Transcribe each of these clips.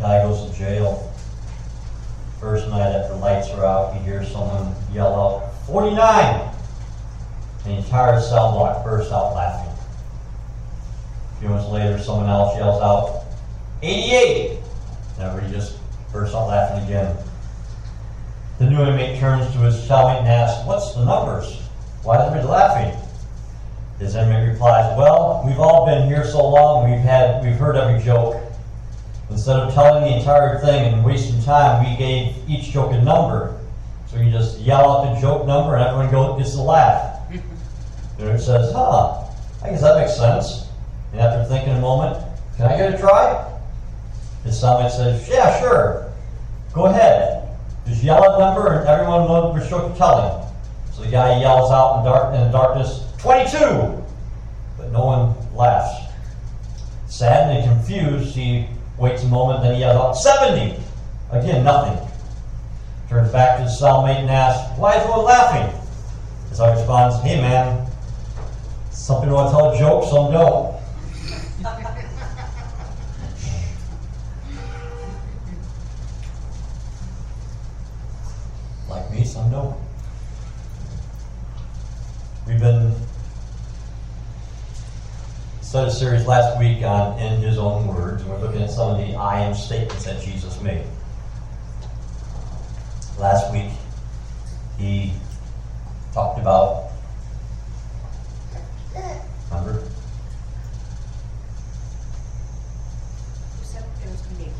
Guy goes to jail. First night after lights are out, he hears someone yell out, 49! And the entire cell block bursts out laughing. A few months later, someone else yells out, 88! And everybody just bursts out laughing again. The new inmate turns to his cellmate and asks, what's the numbers? Why is everybody laughing? His inmate replies, well, we've all been here so long, we've heard every joke. Instead of telling the entire thing and wasting time, we gave each joke a number. So you just yell out the joke number and everyone gets to laugh. The inmate says, I guess that makes sense. And after thinking a moment, can I get a try? His cellmate says, yeah, sure. Go ahead. Just yell a number and everyone knows which joke you're telling. So the guy yells out in the darkness, 22! But no one laughs. Sad and confused, he waits a moment, then he yells out, 70! Again, nothing. Turns back to his cellmate and asks, why is everyone laughing? His cellmate responds, hey man, some people want to tell a joke, some don't. Like me, some don't. We've been started a series last week on In His Own Words, and we're looking at some of the I am statements that Jesus made. Last week, he talked about, remember? You said it was going to be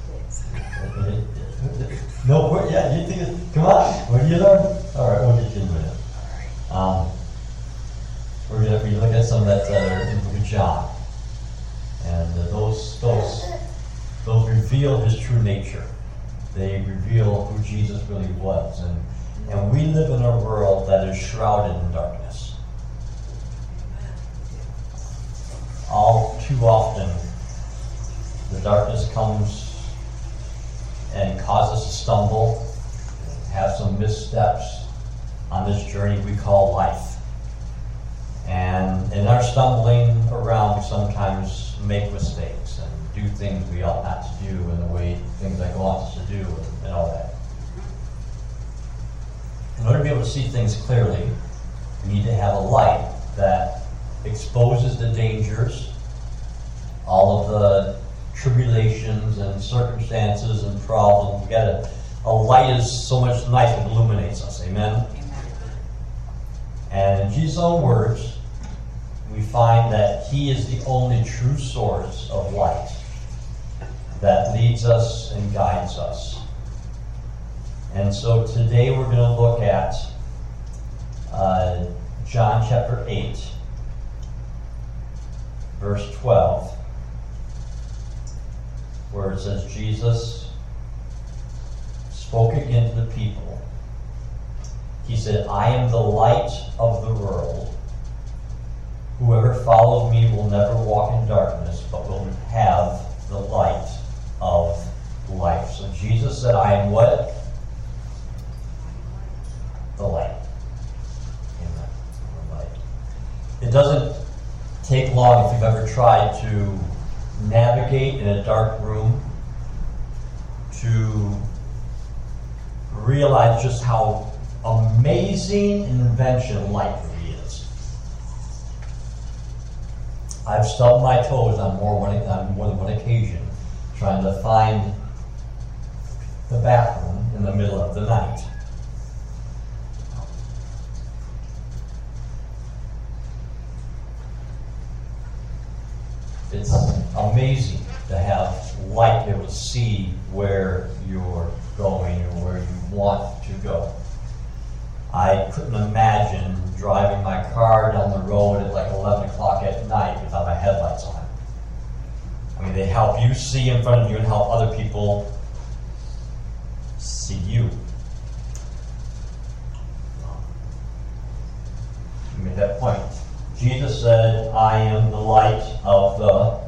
kids. No, yeah, you think, come on, what do you learn? All right, we'll get you into it. We're going to be looking at some that are in the book of John. And those reveal his true nature. They reveal who Jesus really was. And we live in a world that is shrouded in darkness. All too often, the darkness comes and causes us to stumble, have some missteps on this journey we call life. And in our stumbling around, we sometimes make mistakes and do things we ought not to do in the way things that God wants us to do and all that. In order to be able to see things clearly, we need to have a light that exposes the dangers, all of the tribulations and circumstances and problems. We got a light is so much nice that illuminates us. Amen? And in Jesus' own words, we find that he is the only true source of light that leads us and guides us. And so today we're going to look at John chapter 8, verse 12, where it says, Jesus spoke again to the people. He said, I am the light of the world. Whoever follows me will never walk in darkness, but will have the light of life. So Jesus said, I am what? The light. Amen. The light. It doesn't take long if you've ever tried to navigate in a dark room to realize just how amazing an invention light really is. I've stubbed my toes on more than one occasion trying to find the bathroom in the middle of the night. It's amazing to have light, be able to see where you're going or where you want to go. I couldn't imagine driving my car down the road at like 11 o'clock at night without my headlights on. I mean, they help you see in front of you and help other people see you. You made that point. Jesus said, I am the light of the world.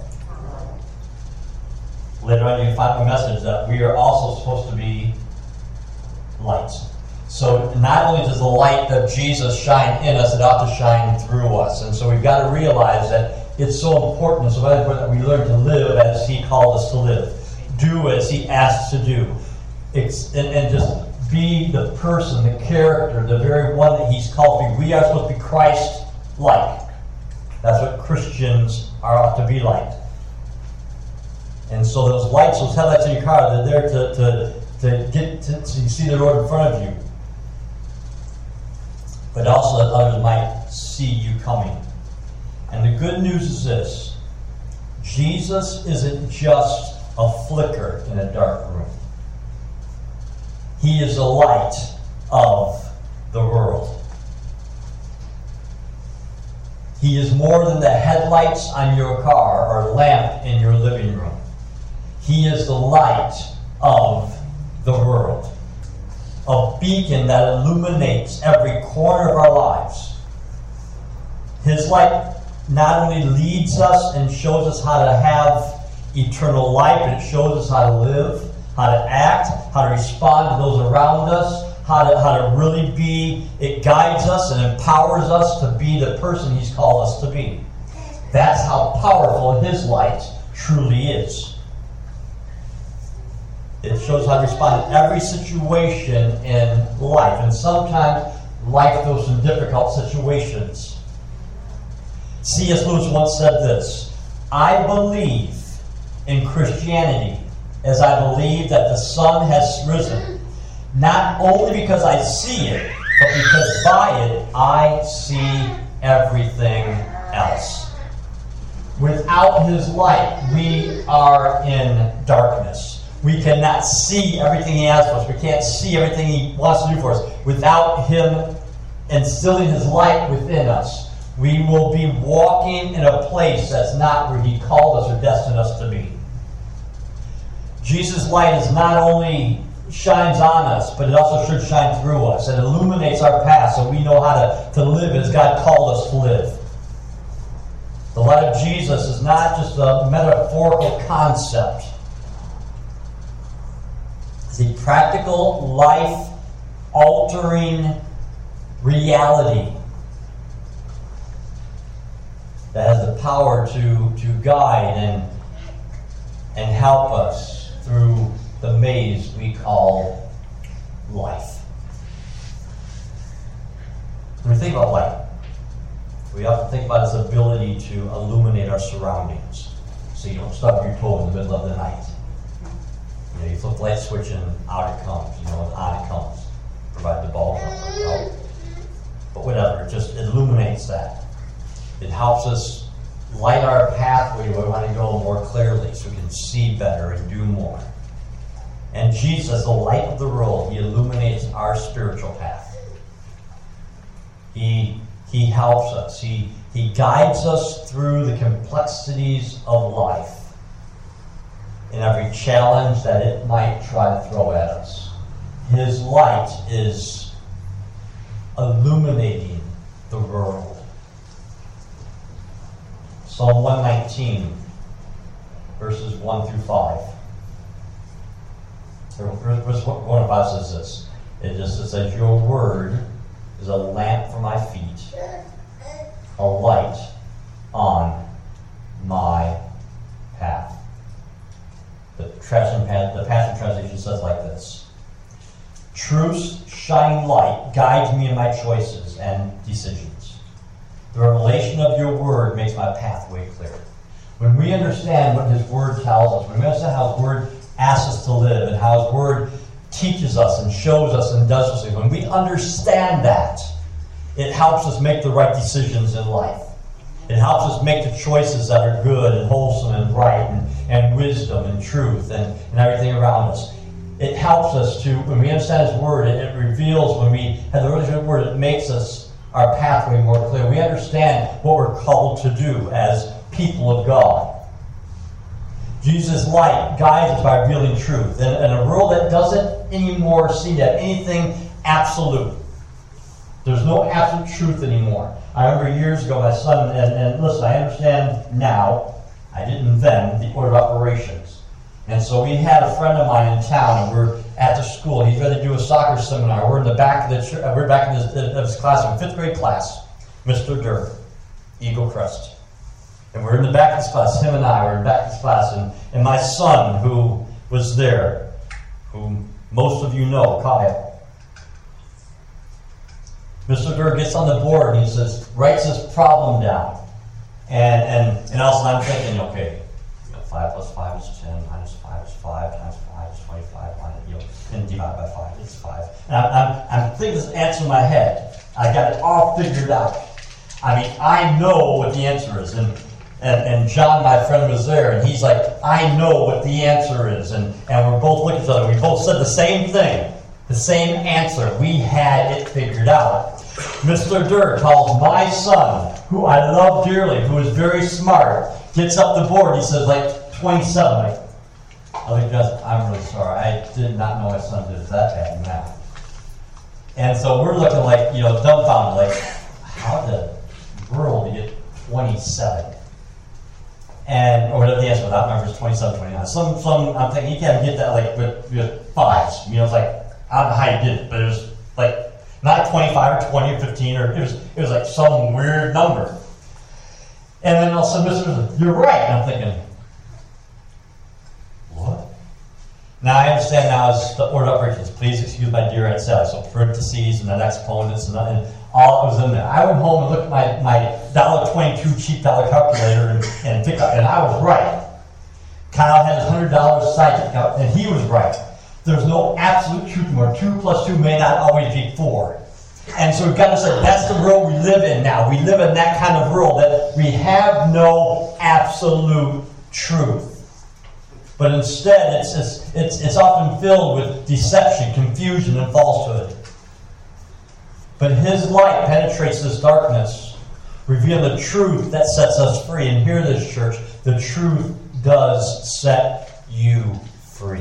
Later on, you find a message that we are also supposed to be lights. So not only does the light that Jesus shine in us, it ought to shine through us. And so we've got to realize that it's so important and so important that we learn to live as he called us to live. do as he asks to do. And just be the person, the character, the very one that he's called to be. We are supposed to be Christ-like. That's what Christians ought to be like. And so those lights, those headlights in your car, they're there to get to, so you see the road in front of you. But also that others might see you coming. And the good news is this: Jesus isn't just a flicker in a dark room. He is the light of the world. He is more than the headlights on your car or lamp in your living room. He is the light of the world. A beacon that illuminates every corner of our lives. His light not only leads us and shows us how to have eternal life, but it shows us how to live, how to act, how to respond to those around us, how to really be. It guides us and empowers us to be the person he's called us to be. That's how powerful his light truly is. It shows how to respond to every situation in life. And sometimes life goes through difficult situations. C.S. Lewis once said this: I believe in Christianity as I believe that the sun has risen, not only because I see it, but because by it I see everything else. Without his light, we are in darkness. We cannot see everything he has for us. We can't see everything he wants to do for us. Without him instilling his light within us, we will be walking in a place that's not where he called us or destined us to be. Jesus' light is not only shines on us, but it also should shine through us. It illuminates our path so we know how to live as God called us to live. The light of Jesus is not just a metaphorical concept. It's a practical, life-altering reality that has the power to guide and help us through the maze we call life. When we think about light, we often think about its ability to illuminate our surroundings so you don't stub your toe in the middle of the night. You flip the light switch and out it comes. And on it comes. Provided the bulbs don't work out. But whatever, it illuminates that. It helps us light our pathway where we want to go more clearly so we can see better and do more. And Jesus, the light of the world, he illuminates our spiritual path. He helps us. He guides us through the complexities of life and every challenge that it might try to throw at us. His light is illuminating the world. Psalm 119, verses 1 through 5. Verse 1 and 5 says this. It says, your word is a lamp for my feet, a light on my path. The Passion Translation says like this: truth's shining light guides me in my choices and decisions. The revelation of your word makes my pathway clear. When we understand what his word tells us, when we understand how his word asks us to live and how his word teaches us and shows us and does things, when we understand that, it helps us make the right decisions in life. It helps us make the choices that are good and wholesome and right and wisdom and truth and everything around us. It helps us to, when we understand his word, it reveals, when we have the relationship with word, it makes us our pathway more clear. We understand what we're called to do as people of God. Jesus' light guides us by revealing truth. In a world that doesn't anymore seem to have anything absolute. There's no absolute truth anymore. I remember years ago, my son, and listen, I understand now, I didn't then, the order of operations. And so we had a friend of mine in town, and we're at the school. He's ready to do a soccer seminar. We're in the back of we're back in his classroom, 5th grade class, Mr. Durr, Eagle Crest. And we're in the back of this class, him and I were in the back of this class, and my son, who was there, whom most of you know, Kyle. Mr. Durr gets on the board and he says, writes this problem down. And also I'm thinking, okay, 5 plus 5 is 10, minus 5 is 5, times 5 is 25, and divide by 5 is 5. And I'm thinking this answer in my head. I got it all figured out. I mean, I know what the answer is. And John, my friend, was there, and he's like, I know what the answer is. And we're both looking at each other. We both said the same thing, the same answer. We had it figured out. Mr. Durr calls my son, who I love dearly, who is very smart, gets up the board. He says, like, 27. Like, I think I'm really sorry. I did not know my son did that bad in math. And so we're looking like, dumbfounded, like, how the world to get 27? Or whatever the answer was, I don't remember if it's 27, 29. Some I'm thinking, you can't get that, like, with fives. It's like, I don't know how you did it, but it was, like, not 25 or 20 or 15, or it was like some weird number. And then all of a sudden, Mr. you're right. And I'm thinking, what? Now I understand now is the order of operations. Please excuse my dear Aunt Sally. So parentheses and then exponents and all that was in there. I went home and looked at my $1.22 cheap dollar calculator and picked up, and I was right. Kyle had his $100 psychic out, and he was right. There's no absolute truth anymore. 2 plus 2 may not always be 4. And so we've got to say, that's the world we live in now. We live in that kind of world that we have no absolute truth. But instead, it's often filled with deception, confusion, and falsehood. But His light penetrates this darkness, revealing the truth that sets us free. And hear this, church, the truth does set you free.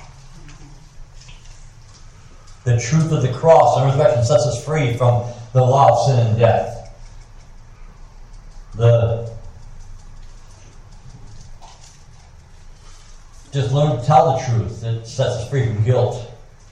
The truth of the cross and resurrection sets us free from the law of sin and death. Just learn to tell the truth. It sets us free from guilt.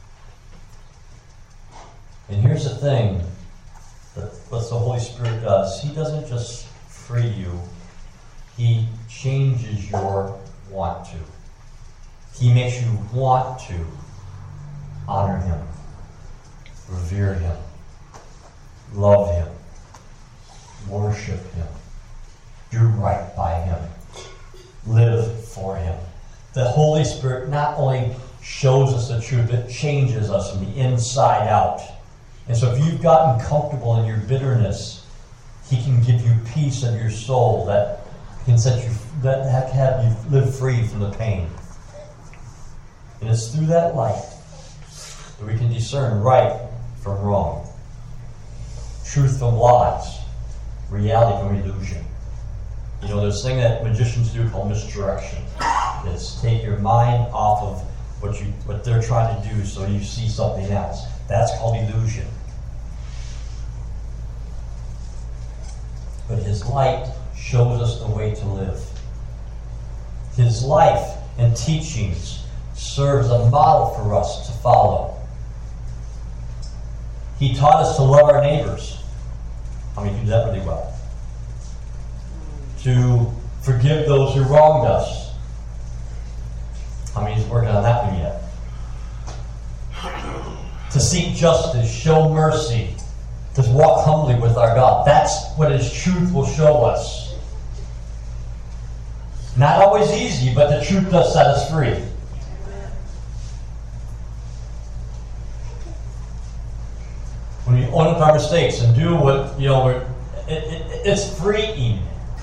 And here's the thing that what the Holy Spirit does. He doesn't just free you. He changes your want to. He makes you want to honor Him, revere Him, love Him, worship Him, do right by Him, live for Him. The Holy Spirit not only shows us the truth, it changes us from the inside out. And so if you've gotten comfortable in your bitterness, He can give you peace in your soul that can have you live free from the pain. And it's through that light that we can discern right from wrong, truth from lies, reality from illusion. There's a thing that magicians do called misdirection. It's take your mind off of what they're trying to do so you see something else. That's called illusion. But His light shows us the way to live. His life and teachings serves a model for us to follow. He taught us to love our neighbors. How many do that really well? To forgive those who wronged us. How many is working on that one yet? To seek justice, show mercy, to walk humbly with our God. That's what His truth will show us. Not always easy, but the truth does set us free. When we own up our mistakes and do what, it's freeing.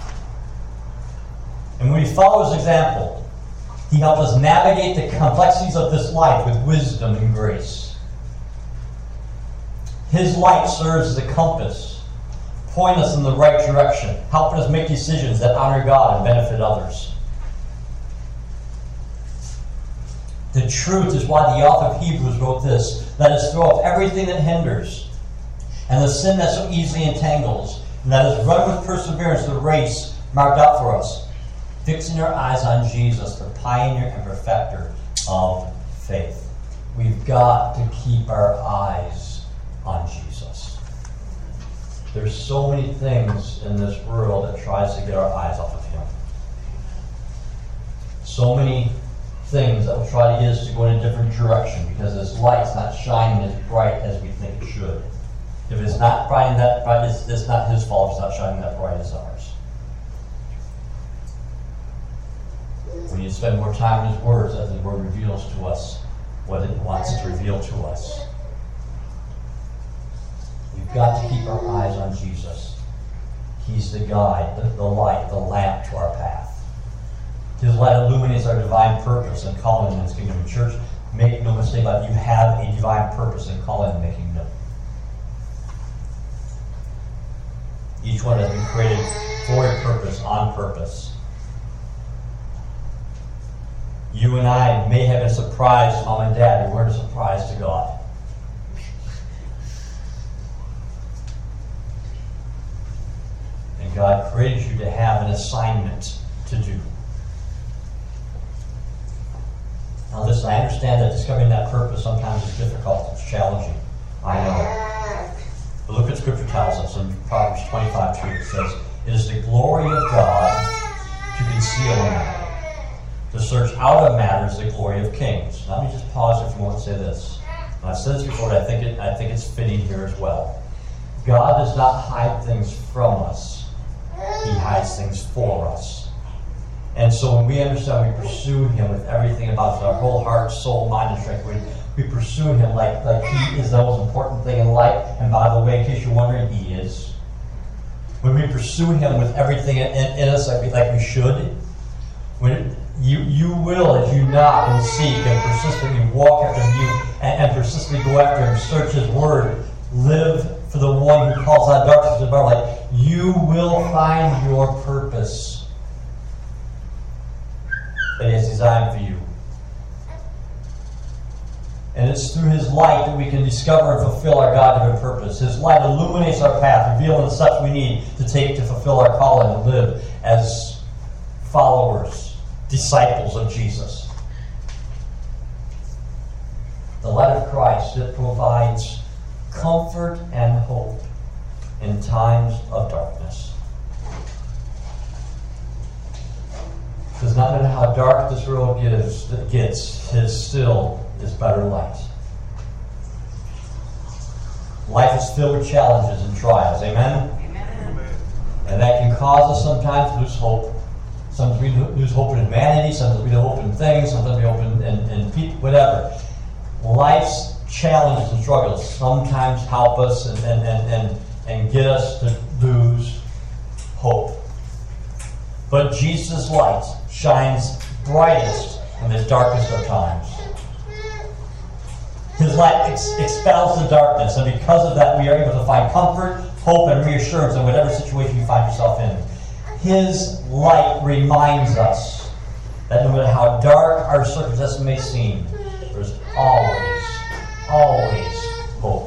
And when we follow His example, He helps us navigate the complexities of this life with wisdom and grace. His light serves as a compass, pointing us in the right direction, helping us make decisions that honor God and benefit others. The truth is why the author of Hebrews wrote this: let us throw off everything that hinders and the sin that so easily entangles, and let us run with perseverance the race marked out for us, fixing our eyes on Jesus, the pioneer and perfecter of faith. We've got to keep our eyes on Jesus. There's so many things in this world that tries to get our eyes off of Him. So many things that will try to get us to go in a different direction because this light's not shining as bright as we think it should. If it's not shining that bright, it's not his fault. It's not shining that bright as ours. We need to spend more time in his words as his word reveals to us what it wants to reveal to us. We've got to keep our eyes on Jesus. He's the guide, the light, the lamp to our path. His light illuminates our divine purpose and calling in his kingdom and church. Make no mistake about it, you have a divine purpose and calling in the kingdom. Each one has been created for a purpose, on purpose. You and I may have been surprised, Mom and Dad, we weren't a surprise to God. And God created you to have an assignment to do. Now listen, I understand that discovering that purpose sometimes is difficult, it's challenging. I know. But look what Scripture tells us in Proverbs 25:2. It says, "It is the glory of God to conceal a matter. To search out a matter is the glory of kings." Now, let me just pause if you want to say this. And I've said this before, but I think it's fitting here as well. God does not hide things from us. He hides things for us. And so when we understand, we pursue him with everything about us, our whole heart, soul, mind, and strength. We pursue him like he is the most important thing in life. And by the way, in case you're wondering, he is. When we pursue him with everything in us like we should, when you will, as you knock and seek and persistently walk after him and persistently go after him, search his word, live for the one who calls out darkness to our light, you will find your purpose that he has designed for you. And it's through his light that we can discover and fulfill our God-given purpose. His light illuminates our path, revealing the steps we need to take to fulfill our calling and live as followers, disciples of Jesus. The light of Christ, it provides comfort and hope in times of darkness. Because not matter how dark this world gets, his still is better light. Life is filled with challenges and trials. Amen? Amen. And that can cause us sometimes to lose hope. Sometimes we lose hope in humanity, sometimes we lose hope in things, sometimes we hope in people, whatever. Life's challenges and struggles sometimes help us and get us to lose hope. But Jesus' light shines brightest in the darkest of times. His light expels the darkness, and because of that, we are able to find comfort, hope, and reassurance in whatever situation you find yourself in. His light reminds us that no matter how dark our circumstances may seem, there's always hope.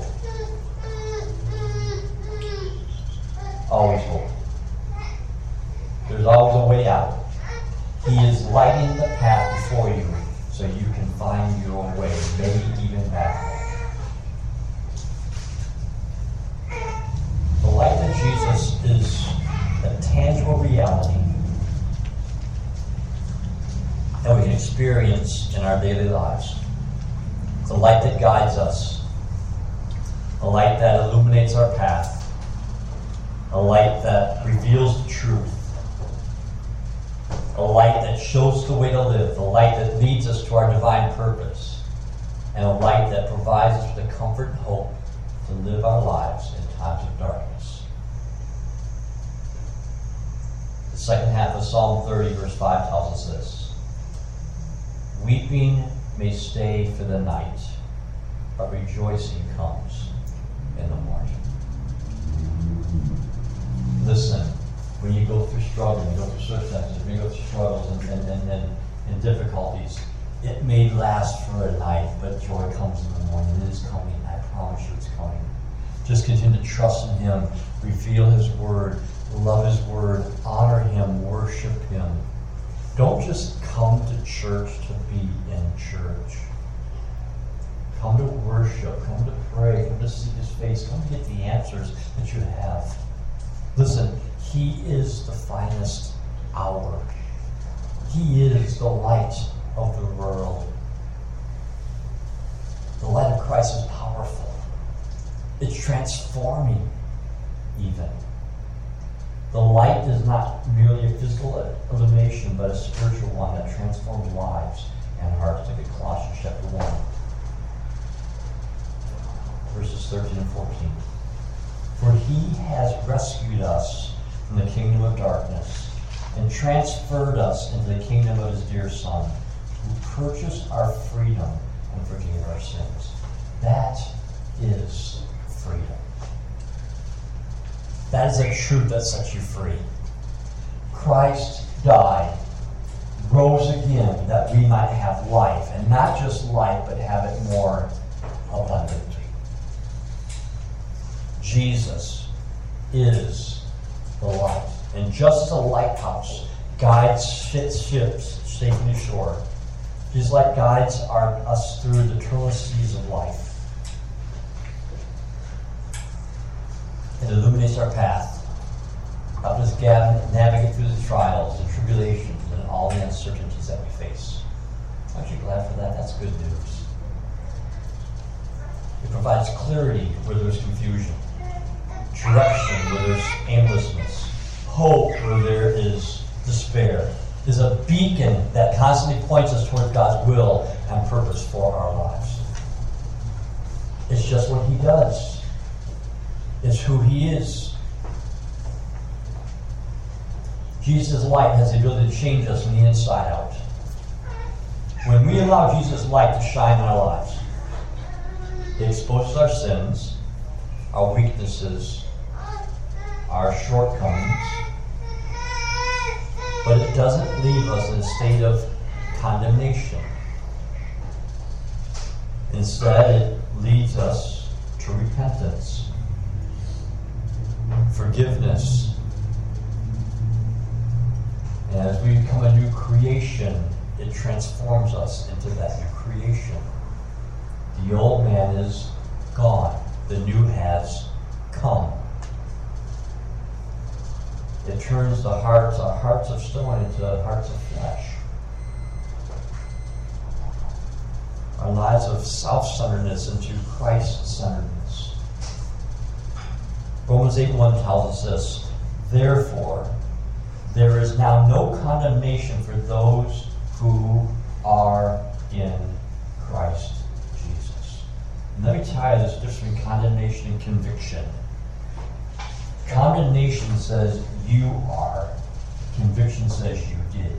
Always hope. There's always a way out. He is lighting the path before you so you can find your way, maybe even back. The light of Jesus is a tangible reality that we can experience in our daily lives. It's a light that guides us, a light that illuminates our path, a light that reveals the truth, a light that shows the way to live, the light that leads us to our divine purpose, and a light that provides us with the comfort and hope to live our lives in times of darkness. The second half of Psalm 30, verse 5 tells us this: "Weeping may stay for the night, but rejoicing comes in the morning." Listen, when you go through struggle, when you go through circumstances, when you go through struggles and difficulties, it may last for a night, but joy comes in the morning. It is coming. I promise you it's coming. Just continue to trust in him, reveal his word, love his word, honor him, worship him. Don't just come to church to be in church. Come to worship, come to pray, come to seek his face, come to get the answers that you have. Listen, he is the finest hour. He is the light of the world. The light of Christ is powerful. It's transforming even. The light is not merely a physical illumination, but a spiritual one that transforms lives and hearts. Look at Colossians chapter 1, verses 13 and 14. For he has rescued us from the kingdom of darkness and transferred us into the kingdom of his dear Son, who purchased our freedom and forgave our sins. That is freedom. That is a truth that sets you free. Christ died, rose again, that we might have life, and not just life, but have it more abundantly. Jesus is the light. And just as a lighthouse guides ships safely to shore, his light guides us through the troublous seas of life. It illuminates our path, helps us navigate through the trials, the tribulations, and all the uncertainties that we face. Aren't you glad for that? That's good news. It provides clarity where there's confusion, direction where there's aimlessness, hope where there is despair. It is a beacon that constantly points us toward God's will and purpose for our lives. It's just what he does. It's who he is. Jesus' light has the ability to change us from the inside out. When we allow Jesus' light to shine in our lives, it exposes our sins, our weaknesses, our shortcomings, but it doesn't leave us in a state of condemnation. Instead, it leads us to repentance, forgiveness. And as we become a new creation, it transforms us into that new creation. The old man is gone. The new has come. It turns our hearts of stone into hearts of flesh. Our lives of self-centeredness into Christ-centeredness. Romans 8:1 tells us this: therefore, there is now no condemnation for those who are in Christ Jesus. And let me tell you, there's a difference between condemnation and conviction. Condemnation says you are. Conviction says you did.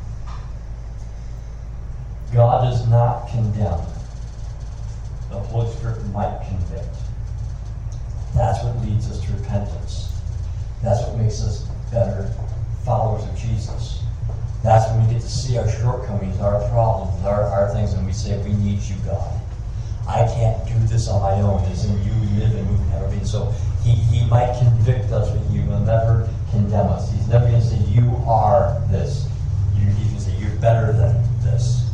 God does not condemn. The Holy Spirit might convict. That's what leads us to repentance. That's what makes us better followers of Jesus. That's when we get to see our shortcomings, our problems, our things, and we say, we need you, God. I can't do this on my own. It's in you we live and move and have our being. So he might convict us, but he will never condemn us. He's never going to say, you are this. He's going to say, you're better than this.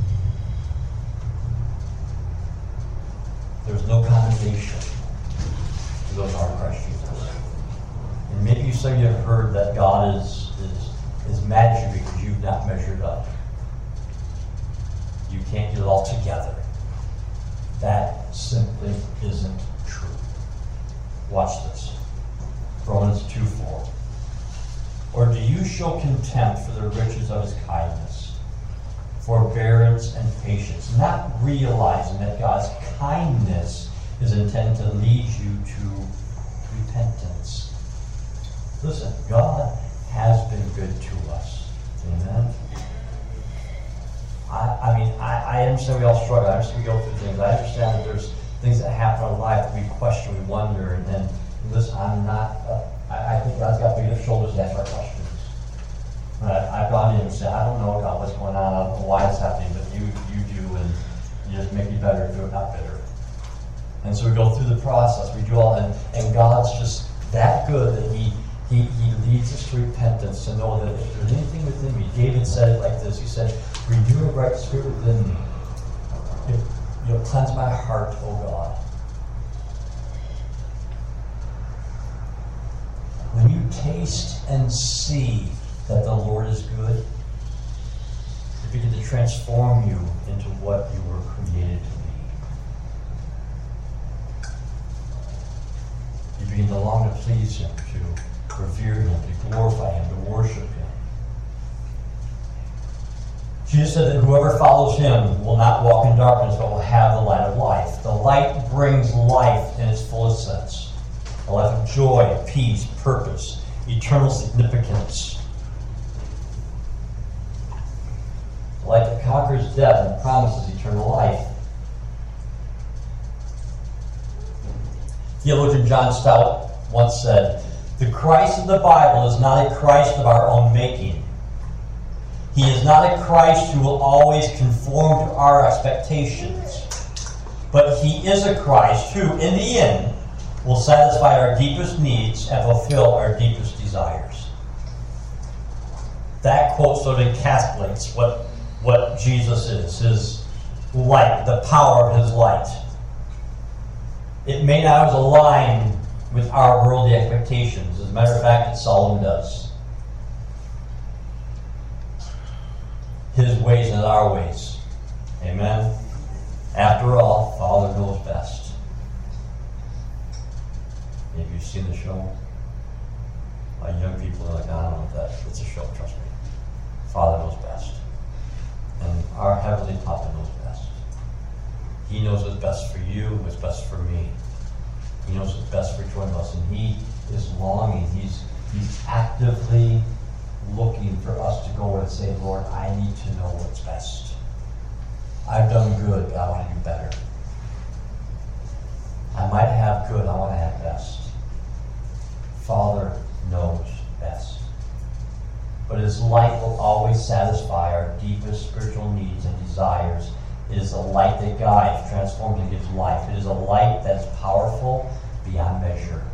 There's no condemnation to those who are in Christ Jesus. And maybe some of you have heard that God is mad at you because you've not measured up. You can't get it all together. That simply isn't true. Watch this. Romans 2:4. Or do you show contempt for the riches of his kindness, forbearance, and patience, not realizing that God's kindness is intended to lead you to repentance? Listen, God has been good to us. Amen? I understand we all struggle. I understand we go through things. I understand that there's things that happen in life that we question, we wonder, and then, listen, I think God's got big enough shoulders to answer our questions. I've gone in and said, I don't know, God, what's going on. I don't know why it's happening, but you do, and you just make me better, do it not bitter. And so we go through the process. We do all, and God's just that good that He leads us to repentance, to know that if there's anything within me, David said it like this. He said, renew a right spirit within me. You'll cleanse my heart, O God. When you taste and see that the Lord is good, if you get to transform you into what you were created to be. You begin to long to please Him, to revere Him, to glorify Him, to worship Him. Jesus said that whoever follows Him will not walk in darkness, but will have the light of life. The light brings life in its fullest sense. A life of joy, peace, purpose, eternal significance. The light that conquers death and promises eternal life. Theologian John Stout once said, "The Christ of the Bible is not a Christ of our own making. He is not a Christ who will always conform to our expectations. But He is a Christ who, in the end, will satisfy our deepest needs and fulfill our deepest desires." That quote sort of encapsulates what Jesus is, His light, the power of His light. It may not always align with our worldly expectations. As a matter of fact, it seldom does. His ways and our ways. Amen? After all, Father knows best. Have you seen the show? My young people are like, I don't know what that is. It's a show, trust me. Father knows best. And our Heavenly Papa knows best. He knows what's best for you, what's best for me. He knows what's best for each one of us. And He is longing. He's actively looking for us to go and say, Lord, I need to know what's best. I've done good, but I want to do better. I might have good, I want to have best. Father knows best. But His light will always satisfy our deepest spiritual needs and desires. It is a light that guides, transforms, and gives life. It is a light that is powerful beyond measure.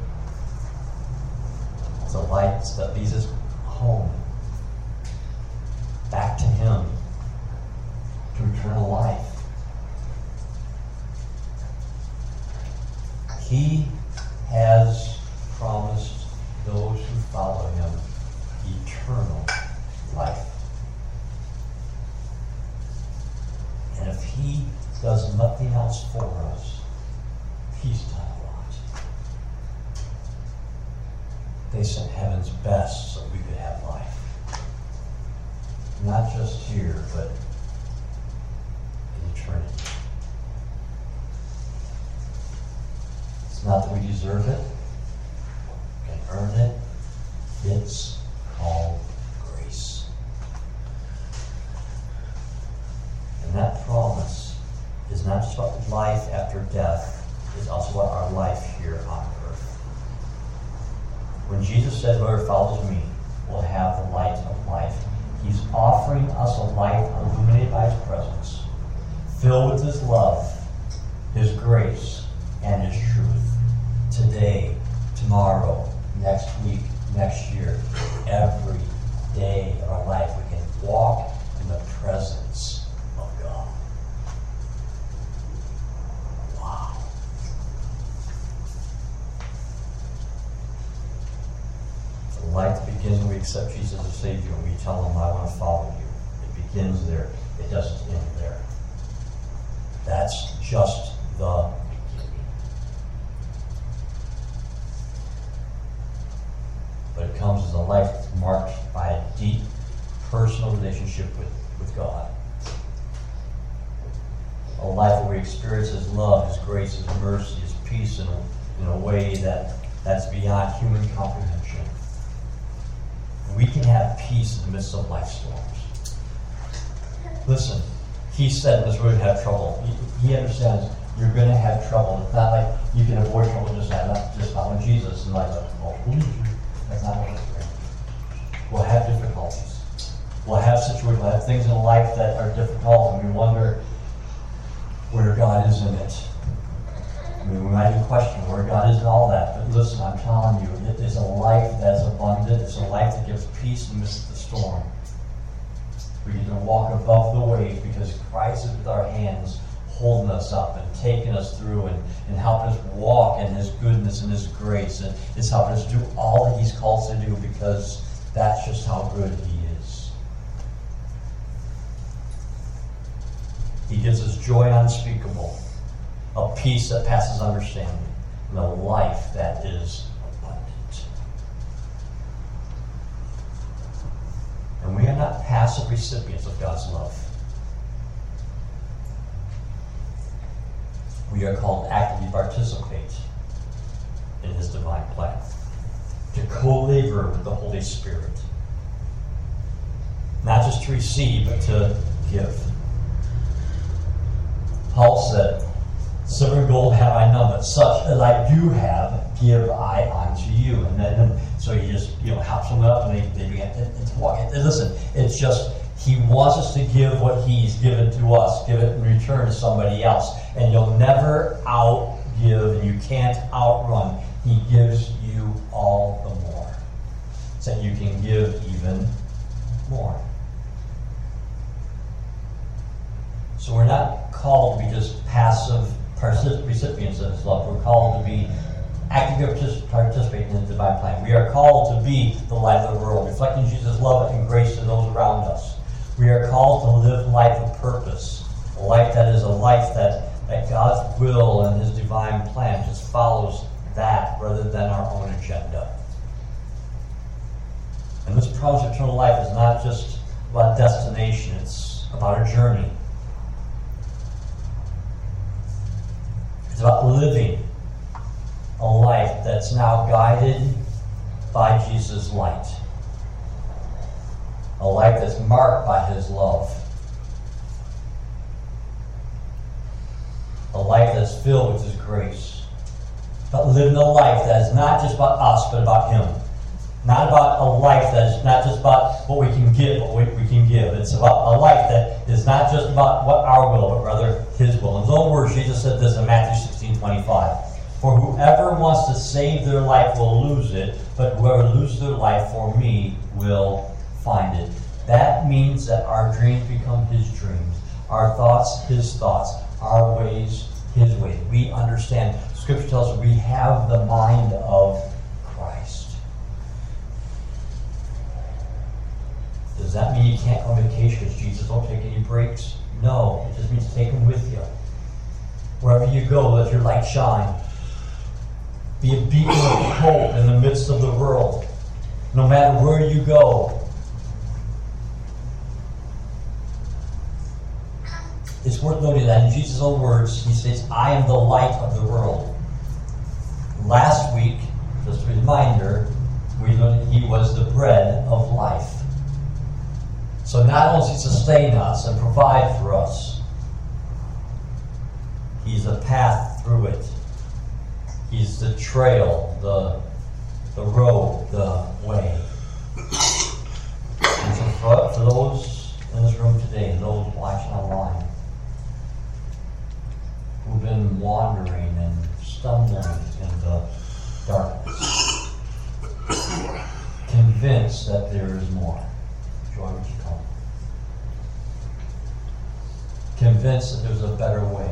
It's a light that leads us home, back to Him, to eternal life. He has promised those who follow Him eternal life. And if He does nothing else for us, He's done a lot. They sent heaven's best so we could have life. Not just here, but in eternity. It's not that we deserve it, we can earn it. It's called grace. And that promise is not just about life after death, it's also about our life here on earth. When Jesus said, whoever follows me will have the light of life, He's offering us a life illuminated by His presence, filled with His love, His grace, and His truth. Today, tomorrow, next week, next year, every day of our life, we can walk in the presence of God. Wow. The light that begins when we accept Jesus as Savior and we tell Him, I want to follow you. It begins there. It doesn't end there. That's just the beginning. But it comes as a life marked by a deep personal relationship with God. A life where we experience His love, His grace, His mercy, His peace in a way that's beyond human comprehension. We can have peace in the midst of life storms. Listen, He said in this world you have trouble. He understands you're going to have trouble. It's not like you can avoid trouble just following Jesus and like, oh, believe you. That's not what it's for. We'll have difficulties. We'll have situations, we'll have things in life that are difficult, and we wonder where God is in it. I mean, we might even question where God is in all that. But listen, I'm telling you, it is a life that is abundant. It's a life that gives peace in the midst of the storm. We get to walk above the waves because Christ is with our hands holding us up and taking us through and helping us walk in His goodness and His grace. And it's helping us do all that He's called us to do because that's just how good He is. He gives us joy unspeakable, a peace that passes understanding, and a life that is abundant. And we are not passive recipients of God's love. We are called to actively participate in His divine plan, to co-labor with the Holy Spirit. Not just to receive, but to give. Paul said, "Silver and gold have I none, but such as I do have, give I unto you." And then, so he just, helps them up, and they begin to walk. Listen, it's just, he wants us to give what he's given to us, give it in return to somebody else. And you'll never outgive, and you can't outrun. He gives you all the more, so that you can give even more. So we're not called to be just passive recipients of His love. We're called to be actively participating in the divine plan. We are called to be the light of the world, reflecting Jesus' love and grace to those around us. We are called to live life of purpose, a life that is a life that God's will and His divine plan just follows that rather than our own agenda. And this promise of eternal life is not just about destination, it's about a journey. It's about living a life that's now guided by Jesus' light. A life that's marked by His love. A life that's filled with His grace. But living a life that is not just about us, but about Him. Not about a life that is not just about what we can give, but what we can give. It's about a life that is not just about what our will, but rather His will. In His own words, Jesus said this in Matthew 16:25. "For whoever wants to save their life will lose it, but whoever loses their life for me will find it." That means that our dreams become His dreams, our thoughts His thoughts, our ways His ways. We understand. Scripture tells us we have the mind of Christ. Does that mean you can't go on vacation because Jesus don't take any breaks? No, it just means take Him with you. Wherever you go, let your light shine. Be a beacon of hope in the midst of the world, no matter where you go. It's worth noting that in Jesus' own words, He says, "I am the light of the world." Last week, just a reminder, we learned that He was the bread of life. So not only does He sustain us and provide for us, He's the path through it. He's the trail, the road, the way. And so for those in this room today, and those watching online, who've been wandering and stumbling in the darkness, convinced that there is more. Joy, would you come? Convinced that there's a better way.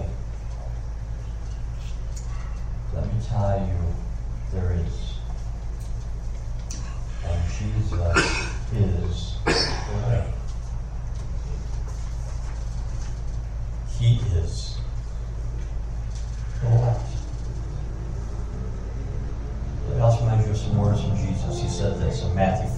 Let me tell you, there is. And Jesus is the way. He is the light. Let me also remind you of some words from Jesus. He said this in Matthew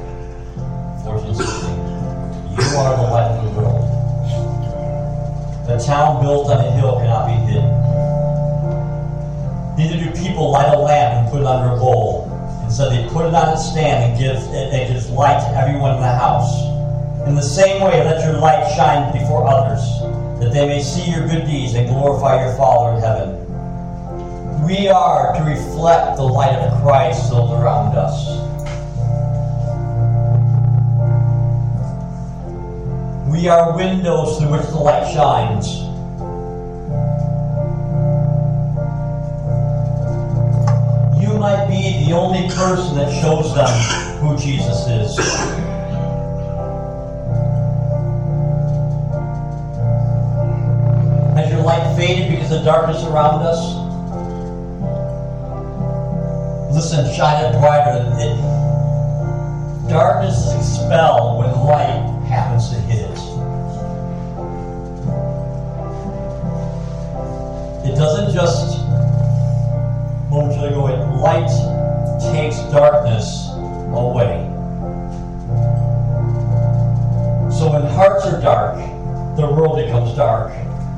5:14-16. "You are the light of the world. The town built on a hill cannot be hidden. Neither do people light a lamp and put it under a bowl. Instead, they put it on its stand and it gives light to everyone in the house. In the same way, let your light shine before others, that they may see your good deeds and glorify your Father in heaven." We are to reflect the light of Christ to those around us. We are windows through which the light shines. You might be the only person that shows them who Jesus is. Has your light faded because of darkness around us? Listen, shine it brighter. Darkness is expelled when light happens to hit it. doesn't just momentarily go away. Light takes darkness away. So when hearts are dark, the world becomes dark.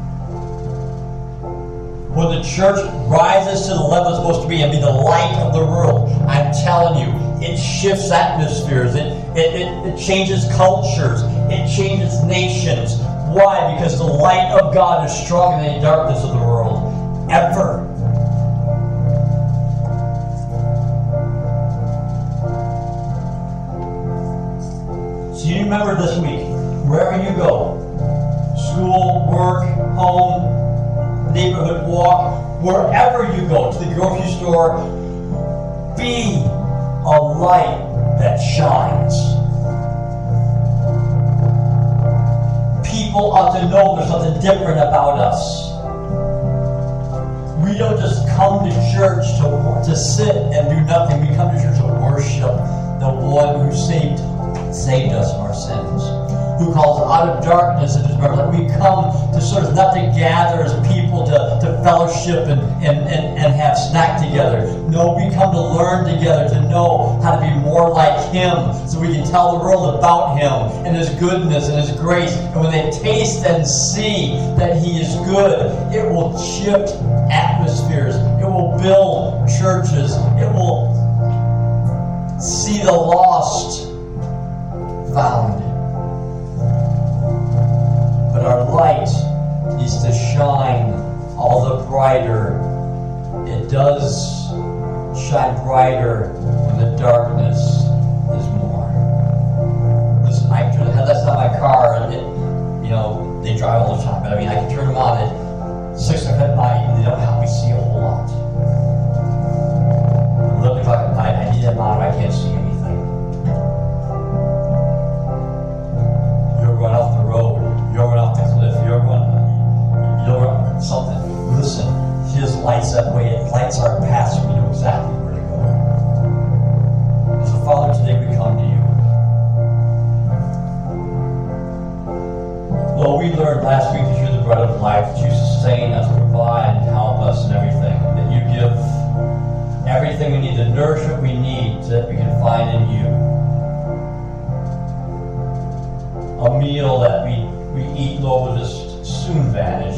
When the church rises to the level it's supposed to be and be the light of the world, I'm telling you, it shifts atmospheres. It changes cultures. It changes nations. Why? Because the light of God is stronger than the darkness of the world. Ever. So you remember this week, wherever you go, school, work, home, neighborhood walk, wherever you go, to the grocery store, be a light that shines. People ought to know there's something different about us. We don't just come to church to sit and do nothing. We come to church to worship the one who saved us from our sins, who calls us out of darkness into his marvelous light. We come to serve, not to gather as people to fellowship and have snack together. No, we come to learn together, to know how to be more like him, so we can tell the world about him and his goodness and his grace. And when they taste and see that he is good, it will shift atmospheres. It will build churches. It will see the lost found. But our light needs to shine all the brighter. It does shine brighter when the darkness is more. Listen, that's not my car. They drive all the time, but I can turn them on at 6 o'clock at night and they don't help me see a whole lot. At 11 o'clock at night, I need them on, I can't see anything. You're going off the road. You're going off the cliff. You're something. Listen, his lights that way. It lights our path so we know exactly where to go. So, Father, today we come to you. Lord, we learned last week that you're the bread of life, that you sustain us, provide, and help us in everything. That you give everything we need, the nourishment we need that we can find in you. A meal that we eat, Lord, will just soon vanish.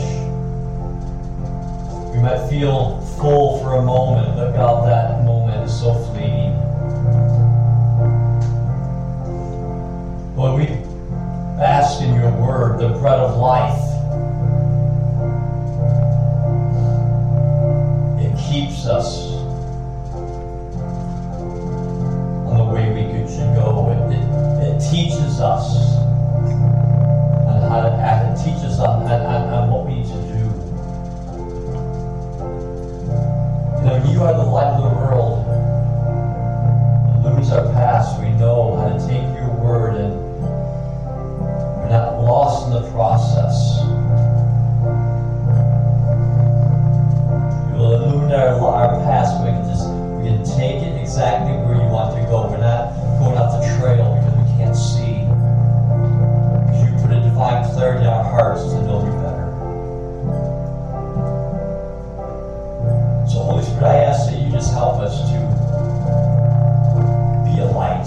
We might feel full for a moment, but God, that moment is so fleeting. Lord, we bask in your word, the bread of life. It keeps us on the way we should go. It teaches us how to act. It teaches us on what we need to do. You are the light of the world. It illumines our past. We know how to take your word and we're not lost in the process. You will illuminate our past. We can take it exactly where you want to go. We're not going off the trail because we can't see. Divine clarity in our hearts to know you better. So, Holy Spirit, I ask that you just help us to be a light,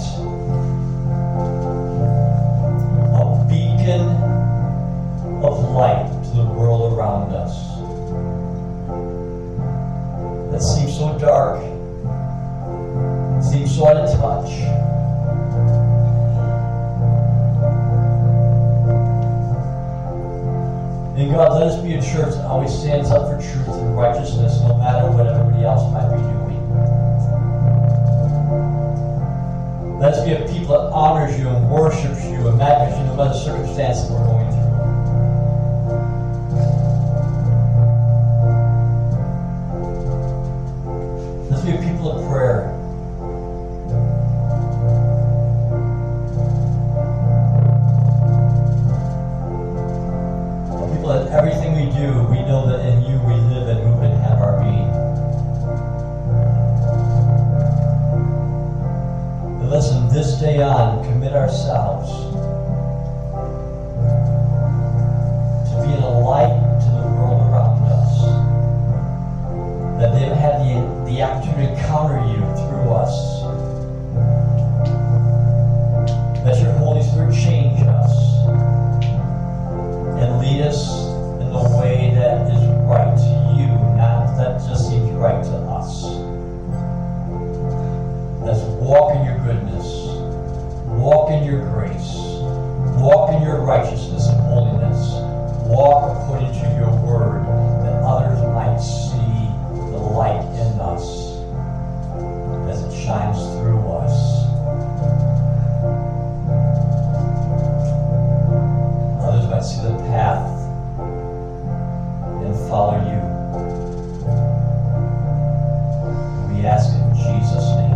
a beacon of light to the world around us that seems so dark, seems so out of touch. And God, let us be a church that always stands up for truth and righteousness no matter what everybody else might be doing. Let us be a people that honors you and worships you and magnifies you no matter the circumstance that we're going through. Let's be a people of prayer. That everything we do, we know that in you we live and move and have our being. But listen, this day on, commit ourselves to being a light to the world around us. encounter you through us. Let your Holy Spirit change us and lead us in the way that is right to you, not that just seems right to us. Let's walk in your goodness, walk in your grace, walk in your righteousness and holiness, walk according to your word, that others might see the light in us as it shines through us. Others might see the path and follow you. We ask in Jesus' name.